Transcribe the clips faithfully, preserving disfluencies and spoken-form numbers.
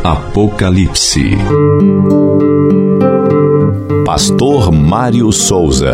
Apocalipse. Pastor Mário Souza.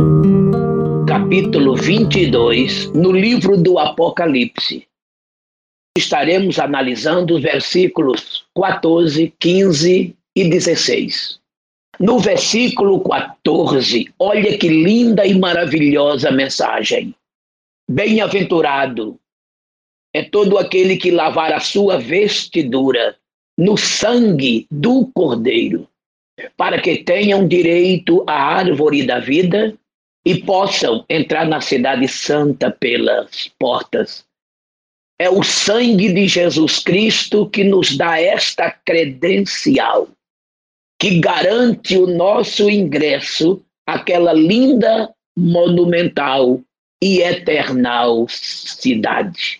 Capítulo vinte e dois, no livro do Apocalipse. Estaremos analisando os versículos quatorze, quinze e dezesseis. No versículo quatorze, olha que linda e maravilhosa mensagem. Bem-aventurado é todo aquele que lavar a sua vestidura no sangue do Cordeiro, para que tenham direito à árvore da vida e possam entrar na cidade santa pelas portas. É o sangue de Jesus Cristo que nos dá esta credencial, que garante o nosso ingresso àquela linda, monumental e eternal cidade.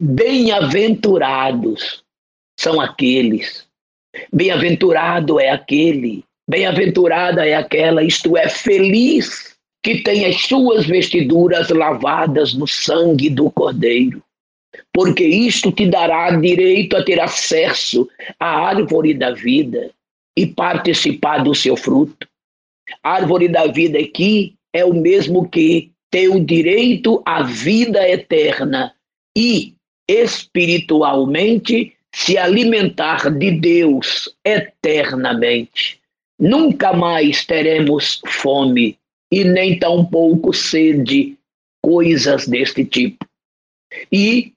Bem-aventurados são aqueles, bem-aventurado é aquele, bem-aventurada é aquela, isto é, feliz, que tem as suas vestiduras lavadas no sangue do Cordeiro, porque isto te dará direito a ter acesso à árvore da vida e participar do seu fruto. A árvore da vida aqui é o mesmo que ter o direito à vida eterna e, espiritualmente, se alimentar de Deus eternamente. Nunca mais teremos fome e nem tampouco sede, coisas deste tipo. E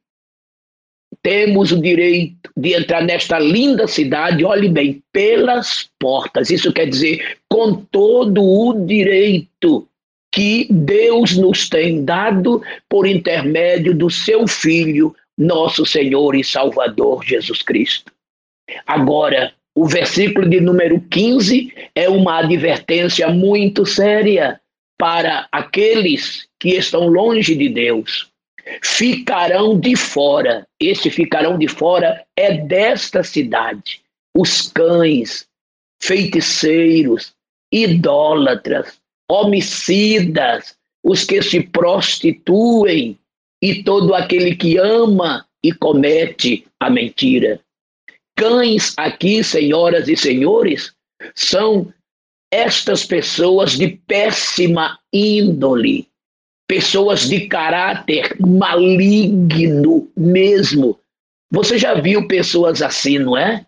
temos o direito de entrar nesta linda cidade, olhe bem, pelas portas. Isso quer dizer, com todo o direito que Deus nos tem dado por intermédio do seu Filho, nosso Senhor e Salvador Jesus Cristo. Agora, o versículo de número quinze é uma advertência muito séria para aqueles que estão longe de Deus. Ficarão de fora, esse ficarão de fora é desta cidade, os cães, feiticeiros, idólatras, homicidas, os que se prostituem e todo aquele que ama e comete a mentira. Cães aqui, senhoras e senhores, são estas pessoas de péssima índole, pessoas de caráter maligno mesmo. Você já viu pessoas assim, não é?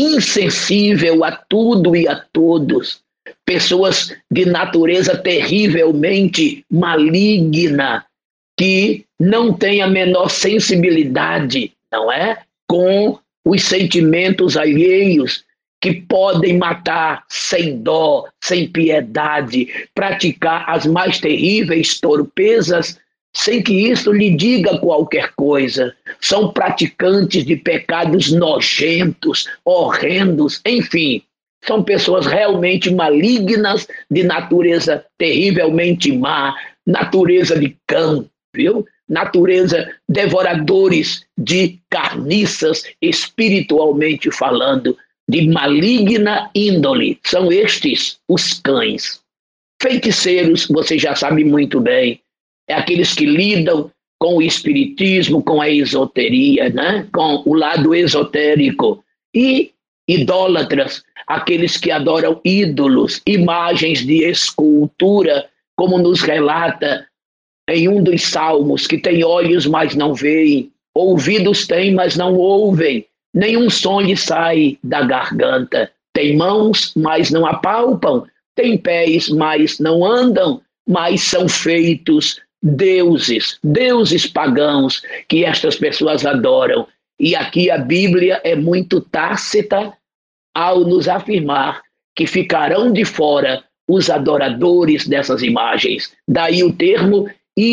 Insensível a tudo e a todos. Pessoas de natureza terrivelmente maligna, que não têm a menor sensibilidade, não é? Com os sentimentos alheios, que podem matar sem dó, sem piedade, praticar as mais terríveis torpezas, sem que isso lhe diga qualquer coisa. São praticantes de pecados nojentos, horrendos, enfim. São pessoas realmente malignas, de natureza terrivelmente má, natureza de cão, viu? Natureza devoradores de carniças, espiritualmente falando, de maligna índole. São estes os cães. Feiticeiros, você já sabe muito bem, é aqueles que lidam com o espiritismo, com a esoteria, né? Com o lado esotérico. E idólatras, aqueles que adoram ídolos, imagens de escultura, como nos relata em um dos salmos, que tem olhos, mas não veem, ouvidos têm, mas não ouvem, nenhum som lhe sai da garganta, tem mãos, mas não apalpam, tem pés, mas não andam, mas são feitos deuses, deuses pagãos que estas pessoas adoram. E aqui a Bíblia é muito tácita ao nos afirmar que ficarão de fora os adoradores dessas imagens. Daí o termo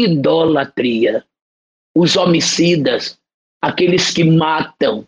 idolatria. Os homicidas, aqueles que matam.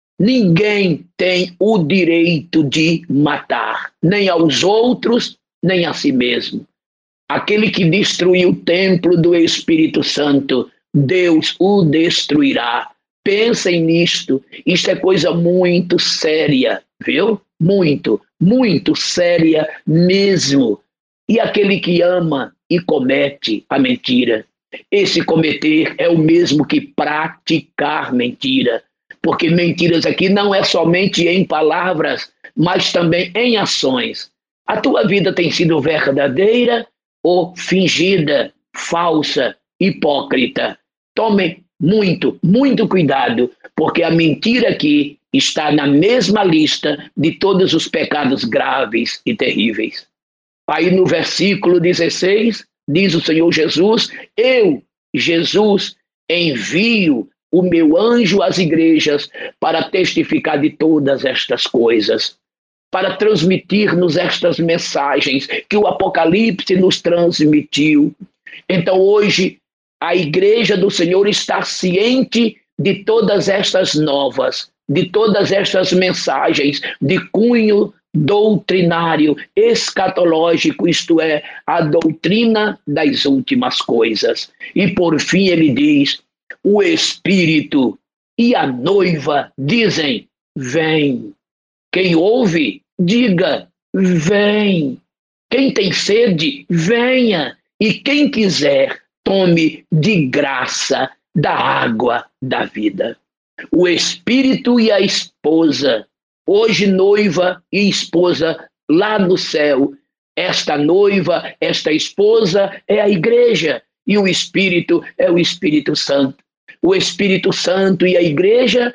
Ninguém tem o direito de matar, nem aos outros, nem a si mesmo. Aquele que destruiu o templo do Espírito Santo, Deus o destruirá. Pensem nisto, isto é coisa muito séria, viu? Muito, muito séria mesmo. E aquele que ama e comete a mentira, esse cometer é o mesmo que praticar mentira. porque mentiras aqui não é somente em palavras, mas também em ações. A tua vida tem sido verdadeira ou fingida, falsa, hipócrita? Tome muito, muito cuidado, porque a mentira aqui está na mesma lista de todos os pecados graves e terríveis. Aí no versículo dezesseis, diz o Senhor Jesus: eu, Jesus, envio o meu anjo às igrejas para testificar de todas estas coisas, para transmitir-nos estas mensagens que o Apocalipse nos transmitiu. Então hoje a igreja do Senhor está ciente de todas estas novas, de todas estas mensagens de cunho doutrinário, escatológico, isto é, a doutrina das últimas coisas. E por fim ele diz: o Espírito e a noiva dizem: vem. Quem ouve, diga: vem. Quem tem sede, venha. E quem quiser, tome de graça da água da vida. O Espírito e a esposa, hoje noiva e esposa lá no céu. Esta noiva, esta esposa é a igreja, e o Espírito é o Espírito Santo. O Espírito Santo e a igreja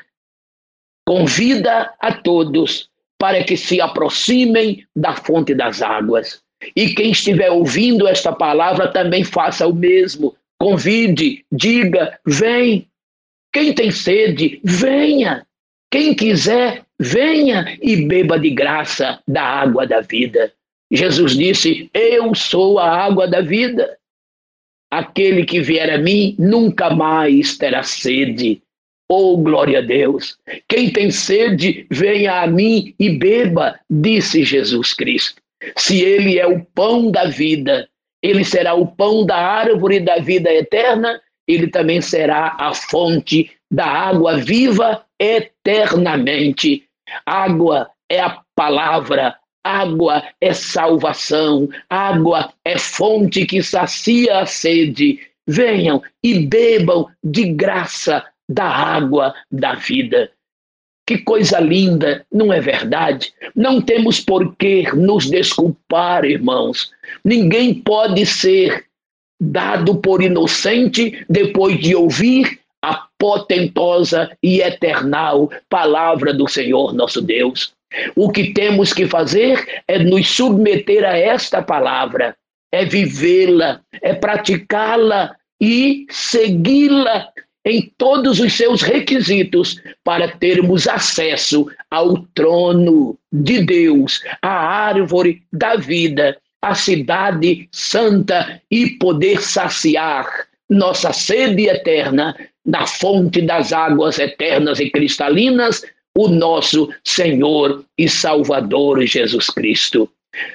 convida a todos para que se aproximem da fonte das águas. E quem estiver ouvindo esta palavra também faça o mesmo. Convide, diga: vem. Quem tem sede, venha. Quem quiser, venha e beba de graça da água da vida. Jesus disse: eu sou a água da vida. Aquele que vier a mim nunca mais terá sede. Oh, glória a Deus! Quem tem sede, venha a mim e beba, disse Jesus Cristo. Se ele é o pão da vida, ele será o pão da árvore da vida eterna, ele também será a fonte da água viva eternamente. Água é a palavra, água é salvação, água é fonte que sacia a sede. Venham e bebam de graça da água da vida. Que coisa linda, não é verdade? Não temos por que nos desculpar, irmãos. Ninguém pode ser dado por inocente depois de ouvir a potentosa e eternal palavra do Senhor nosso Deus. O que temos que fazer é nos submeter a esta palavra, é vivê-la, é praticá-la e segui-la em todos os seus requisitos para termos acesso ao trono de Deus, à árvore da vida, à cidade santa e poder saciar nossa sede eterna na fonte das águas eternas e cristalinas, o nosso Senhor e Salvador Jesus Cristo.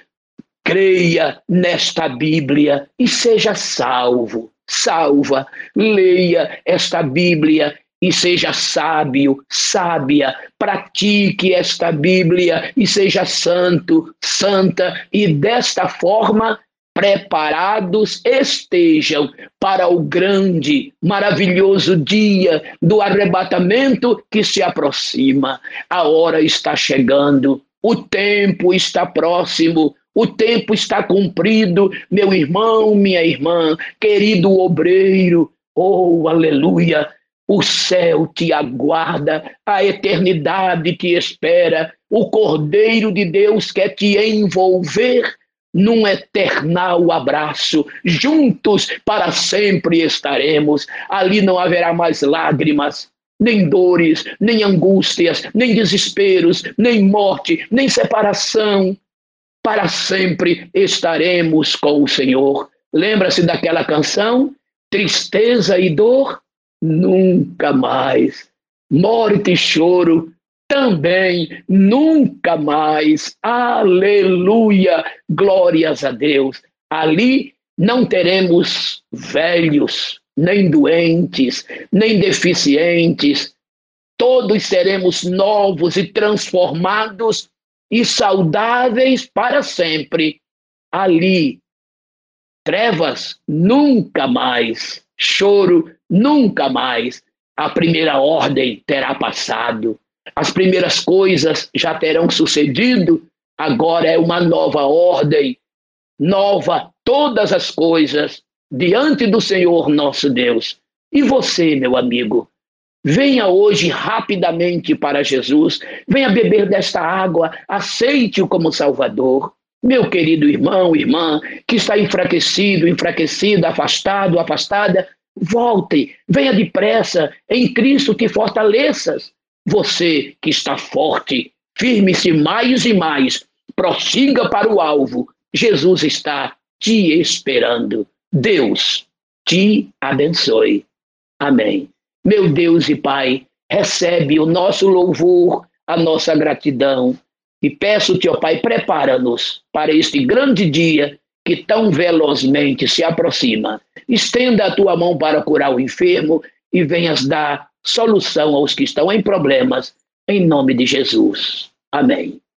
Creia nesta Bíblia e seja salvo. Salva, leia esta Bíblia e seja sábio, sábia, pratique esta Bíblia e seja santo, santa, e desta forma preparados estejam para o grande, maravilhoso dia do arrebatamento que se aproxima. A hora está chegando, o tempo está próximo. O tempo está cumprido, meu irmão, minha irmã, querido obreiro. Oh, aleluia! O céu te aguarda, a eternidade te espera. O Cordeiro de Deus quer te envolver num eternal abraço. Juntos para sempre estaremos. Ali não haverá mais lágrimas, nem dores, nem angústias, nem desesperos, nem morte, nem separação. Para sempre estaremos com o Senhor. Lembra-se daquela canção? Tristeza e dor? Nunca mais. Morte e choro? Também nunca mais. Aleluia! Glórias a Deus. Ali não teremos velhos, nem doentes, nem deficientes. Todos seremos novos e transformados e saudáveis para sempre. Ali, trevas nunca mais, choro nunca mais. A primeira ordem terá passado. As primeiras coisas já terão sucedido. Agora é uma nova ordem. Nova todas as coisas diante do Senhor nosso Deus. E você, meu amigo, venha hoje rapidamente para Jesus. Venha beber desta água. Aceite-o como Salvador. Meu querido irmão, irmã, que está enfraquecido, enfraquecida, afastado, afastada, volte, venha depressa, em Cristo te fortaleças. Você que está forte, firme-se mais e mais, prossiga para o alvo. Jesus está te esperando. Deus te abençoe. Amém. Meu Deus e Pai, recebe o nosso louvor, a nossa gratidão. E peço-te, ó Pai, prepara-nos para este grande dia que tão velozmente se aproxima. Estenda a tua mão para curar o enfermo e venhas dar solução aos que estão em problemas, em nome de Jesus. Amém.